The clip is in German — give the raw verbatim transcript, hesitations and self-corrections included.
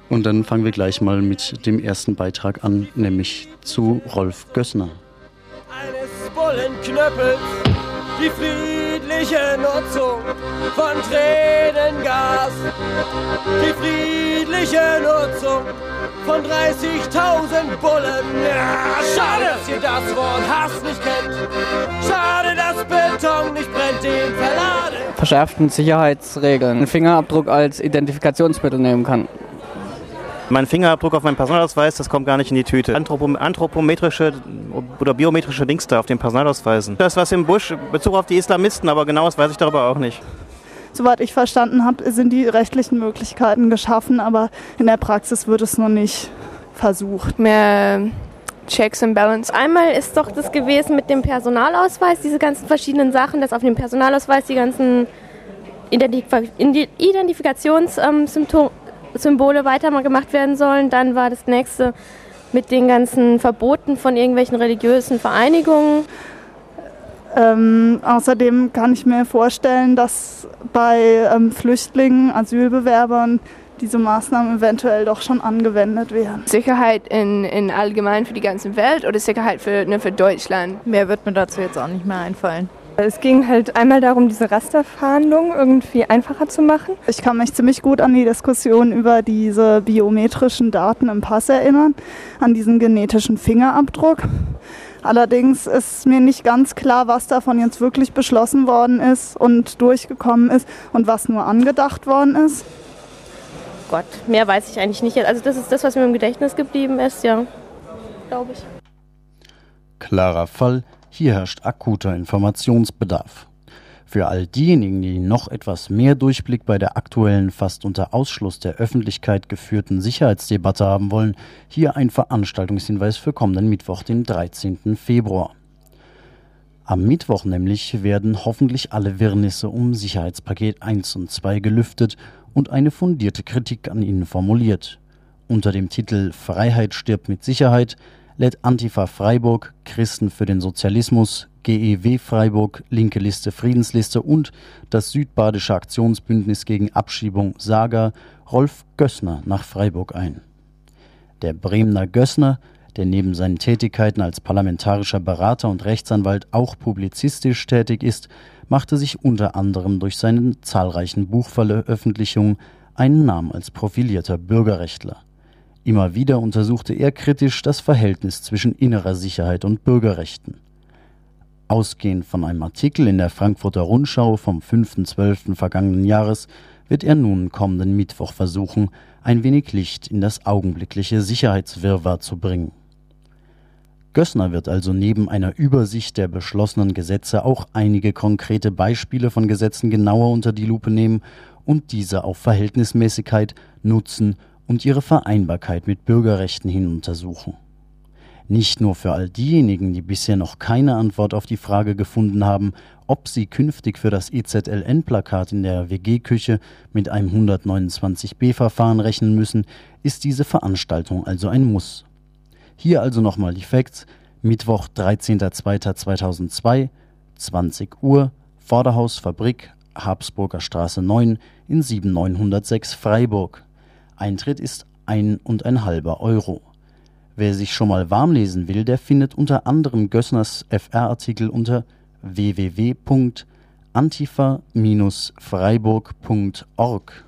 Und dann fangen wir gleich mal mit dem ersten Beitrag an, nämlich zu Rolf Gössner. Eines Bullenknüppels, die friedliche Nutzung von Tränengas. Die friedliche Nutzung von dreißigtausend Bullen. Ja, schade, dass ihr das Wort Hass nicht kennt. Schade, dass Beton nicht brennt, den verladen. Verschärften Sicherheitsregeln. Einen Fingerabdruck als Identifikationsmittel nehmen kann. Mein Fingerabdruck auf meinem Personalausweis, das kommt gar nicht in die Tüte. Anthropom- anthropometrische oder biometrische Dings da auf den Personalausweisen. Das ist was im Busch, Bezug auf die Islamisten, aber genaues weiß ich darüber auch nicht. Soweit ich verstanden habe, sind die rechtlichen Möglichkeiten geschaffen, aber in der Praxis wird es noch nicht versucht. Mehr Checks and Balance. Einmal ist doch das gewesen mit dem Personalausweis, diese ganzen verschiedenen Sachen, dass auf dem Personalausweis die ganzen Identif- Identifikationssymptome Symbole weiter mal gemacht werden sollen. Dann war das nächste mit den ganzen Verboten von irgendwelchen religiösen Vereinigungen. Ähm, außerdem kann ich mir vorstellen, dass bei ähm, Flüchtlingen, Asylbewerbern diese Maßnahmen eventuell doch schon angewendet werden. Sicherheit in, in allgemein für die ganze Welt oder Sicherheit für, nur für Deutschland? Mehr wird mir dazu jetzt auch nicht mehr einfallen. Es ging halt einmal darum, diese Rasterfahndung irgendwie einfacher zu machen. Ich kann mich ziemlich gut an die Diskussion über diese biometrischen Daten im Pass erinnern, an diesen genetischen Fingerabdruck. Allerdings ist mir nicht ganz klar, was davon jetzt wirklich beschlossen worden ist und durchgekommen ist und was nur angedacht worden ist. Gott, mehr weiß ich eigentlich nicht. Also das ist das, was mir im Gedächtnis geblieben ist, ja, glaube ich. Klarer Fall. Hier herrscht akuter Informationsbedarf. Für all diejenigen, die noch etwas mehr Durchblick bei der aktuellen, fast unter Ausschluss der Öffentlichkeit geführten Sicherheitsdebatte haben wollen, hier ein Veranstaltungshinweis für kommenden Mittwoch, den dreizehnten Februar. Am Mittwoch nämlich werden hoffentlich alle Wirrnisse um Sicherheitspaket eins und zwei gelüftet und eine fundierte Kritik an ihnen formuliert. Unter dem Titel »Freiheit stirbt mit Sicherheit« lädt Antifa Freiburg, Christen für den Sozialismus, G E W Freiburg, Linke Liste Friedensliste und das Südbadische Aktionsbündnis gegen Abschiebung Saga Rolf Gössner nach Freiburg ein. Der Bremener Gössner, der neben seinen Tätigkeiten als parlamentarischer Berater und Rechtsanwalt auch publizistisch tätig ist, machte sich unter anderem durch seine zahlreichen Buchveröffentlichungen einen Namen als profilierter Bürgerrechtler. Immer wieder untersuchte er kritisch das Verhältnis zwischen innerer Sicherheit und Bürgerrechten. Ausgehend von einem Artikel in der Frankfurter Rundschau vom fünften zwölften vergangenen Jahres wird er nun kommenden Mittwoch versuchen, ein wenig Licht in das augenblickliche Sicherheitswirrwarr zu bringen. Gössner wird also neben einer Übersicht der beschlossenen Gesetze auch einige konkrete Beispiele von Gesetzen genauer unter die Lupe nehmen und diese auf Verhältnismäßigkeit, Nutzen und ihre Vereinbarkeit mit Bürgerrechten hin untersuchen. Nicht nur für all diejenigen, die bisher noch keine Antwort auf die Frage gefunden haben, ob sie künftig für das E Z L N-Plakat in der W G-Küche mit einem hundertneunundzwanzig b-Verfahren rechnen müssen, ist diese Veranstaltung also ein Muss. Hier also nochmal die Facts. Mittwoch, dreizehnter zweiter zweitausendzwei, zwanzig Uhr, Vorderhaus Fabrik, Habsburger Straße neun in sieben neunhundertsechs Freiburg. Eintritt ist ein und ein halber Euro. Wer sich schon mal warm lesen will, der findet unter anderem Gössners F R-Artikel unter w w w punkt antifa Bindestrich freiburg punkt org.